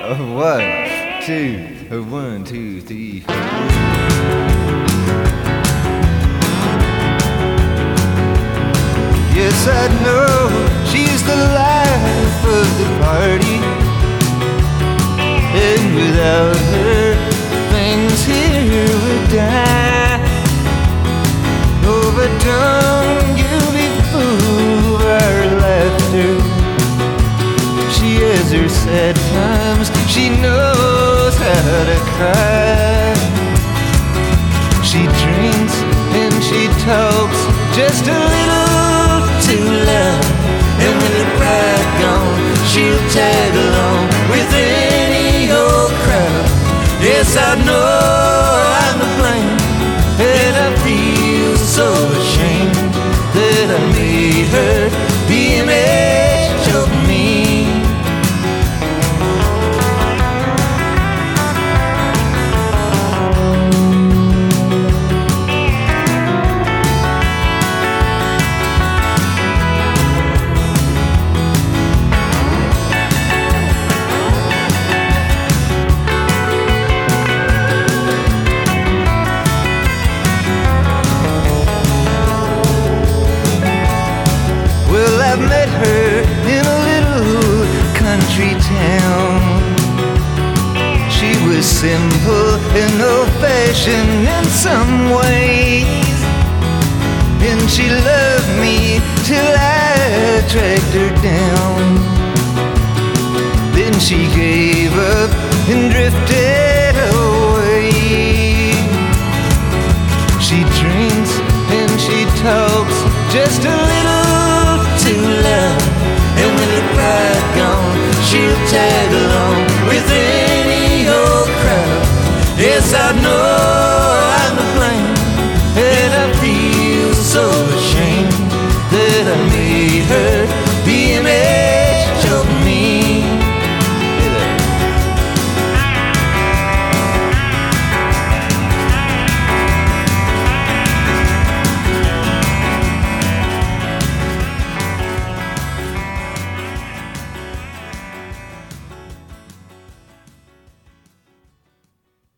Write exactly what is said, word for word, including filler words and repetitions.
Oh, one, two, oh, one, two, three, four. Yes, I know she's the life of the party, and without her, things here would die. Oh, but don't you be fooled by her laughter. She has her sad times, she knows how to cry. She drinks and she talks just a little too loud, and with her pride gone, she'll tag along with any old crowd. Yes, I know I'm to blame, and I feel so ashamed that I made her the image of me. I met her in a little country town. She was simple and old-fashioned in some ways, and she loved me till I tracked her down. Then she gave up and drifted away. She drinks and she talks just a little too loud, and with her pride gone, she'll tag along with any old crowd. Yes, I know I'm to blame, and I feel so ashamed that I made her